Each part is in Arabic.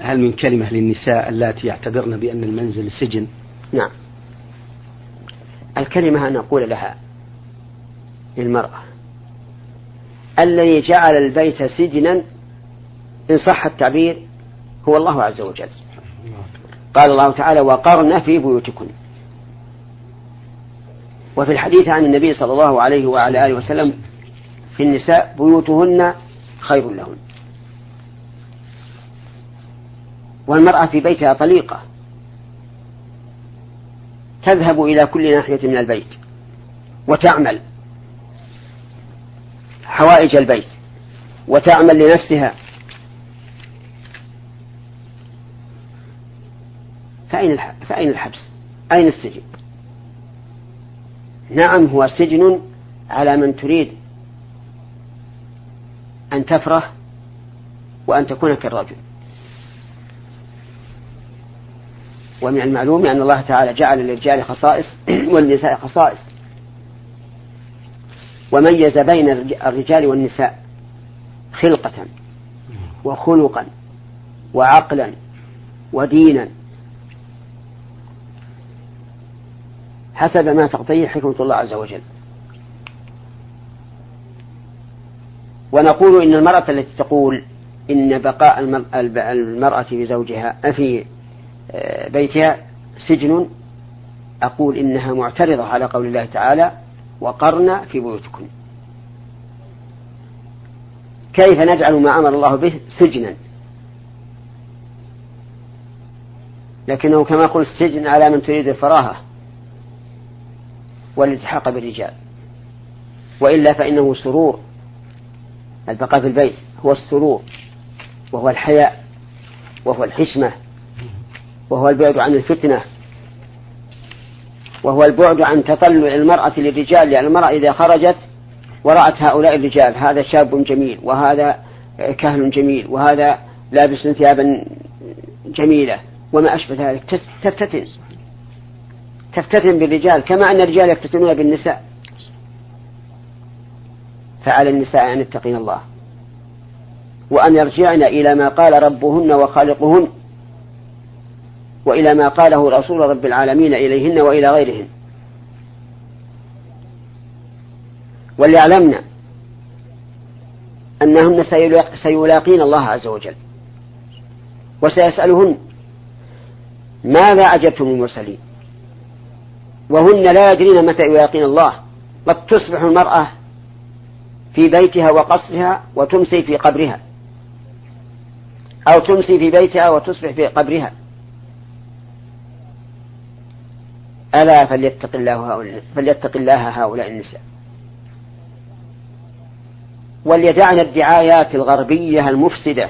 هل من كلمة للنساء اللاتي يعتبرن بأن المنزل سجن؟ نعم، الكلمة أن أقول لها للمرأة الذي جعل البيت سجنا إن صح التعبير هو الله عز وجل. قال الله تعالى وقرن في بيوتكن. وفي الحديث عن النبي صلى الله عليه وعلى آله وسلم في النساء بيوتهن خير لهن. والمرأة في بيتها طليقة تذهب إلى كل ناحية من البيت وتعمل حوائج البيت وتعمل لنفسها، فأين الحبس؟ أين السجن؟ نعم هو سجن على من تريد أن تفرح وأن تكون كالرجل. ومن المعلوم أن الله تعالى جعل للرجال خصائص والنساء خصائص، وميز بين الرجال والنساء خلقة وخلقا وعقلا ودينا حسب ما تقتضيه حكمة الله عز وجل. ونقول إن المرأة التي تقول إن بقاء المرأة في زوجها في بيتها سجن، أقول إنها معترضة على قول الله تعالى وقرن في بيوتكن. كيف نجعل ما أمر الله به سجنا؟ لكنه كما قلت سجن على من تريد الفراهة والالتحاق بالرجال، وإلا فإنه سرور. البقاء في البيت هو السرور وهو الحياء وهو الحشمة وهو البعد عن الفتنة وهو البعد عن تطلع المرأة للرجال، لأن المرأة إذا خرجت ورأت هؤلاء الرجال هذا شاب جميل وهذا كهل جميل وهذا لابس ثيابا جميلة وما أشبه ذلك تفتتن بالرجال كما أن الرجال يفتتنون بالنساء. فعلى النساء أن يتقين الله وأن يرجعن إلى ما قال ربهن وخالقهن وإلى ما قاله رسول رب العالمين إليهن وإلى غيرهن، وليعلمن أنهن سيلاقين الله عز وجل وسيسألهن ماذا أجبتم المرسلين، وهن لا يدرين متى يلاقين الله. قد تصبح المرأة في بيتها وقصرها وتمسي في قبرها، أو تمسي في بيتها وتصبح في قبرها. ألا فليتق الله هؤلاء النساء وليدعن الدعايات الغربية المفسدة،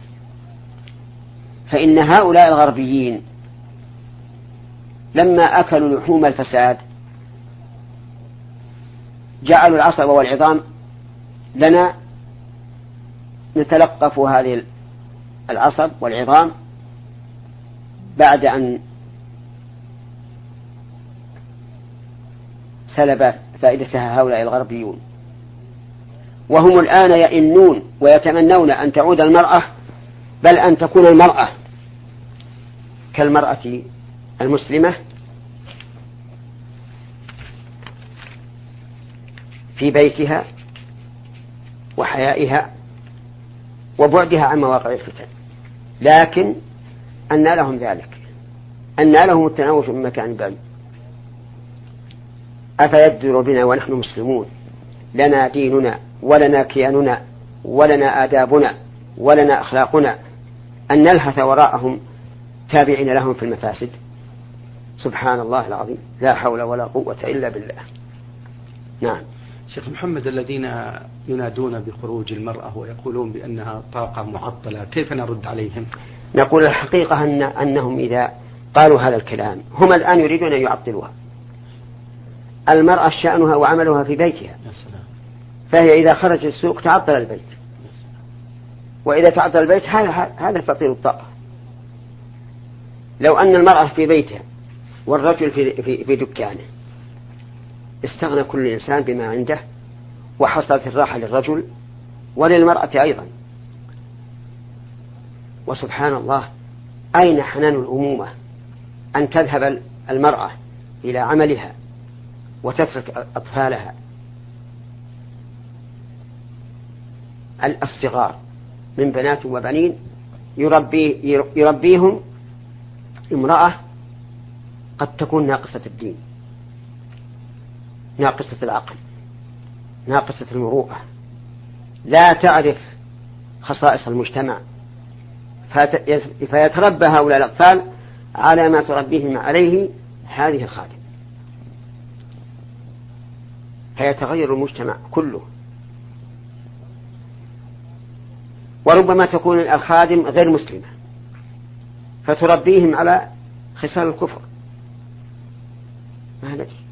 فإن هؤلاء الغربيين لما أكلوا لحوم الفساد جعلوا العصب والعظام لنا نتلقف هذه العصب والعظام بعد أن سلب فائدتها هؤلاء الغربيون، وهم الآن يئنون ويتمنون أن تعود المرأة، بل أن تكون المرأة كالمرأة المسلمة في بيتها وحيائها وبعدها عن مواقع الفتن. لكن أن لهم ذلك؟ أن لهم التناوش من مكان بعيد؟ أفيدر بنا ونحن مسلمون لنا ديننا ولنا كياننا ولنا آدابنا ولنا أخلاقنا أن نلهث وراءهم تابعين لهم في المفاسد؟ سبحان الله العظيم، لا حول ولا قوة إلا بالله. نعم. شيخ محمد، الذين ينادون بخروج المرأة ويقولون بأنها طاقة معطلة كيف نرد عليهم؟ نقول الحقيقة أنهم إذا قالوا هذا الكلام هم الآن يريدون أن يعطلوها. المرأة شأنها وعملها في بيتها، فهي إذا خرجت السوق تعطل البيت، وإذا تعطل البيت هذا تطير الطاقة. لو أن المرأة في بيتها والرجل في دكانه استغنى كل إنسان بما عنده وحصلت الراحة للرجل وللمرأة أيضا. وسبحان الله أين حنان الأمومة أن تذهب المرأة إلى عملها وتترك أطفالها الصغار من بنات وبنين يربيهم امرأة قد تكون ناقصة الدين، ناقصة العقل، ناقصة المروءة، لا تعرف خصائص المجتمع، فيتربى هؤلاء الأطفال على ما تربيهم عليه هذه الخادم، فيتغير المجتمع كله. وربما تكون الخادم غير مسلمة فتربيهم على خصال الكفر، ما ندري.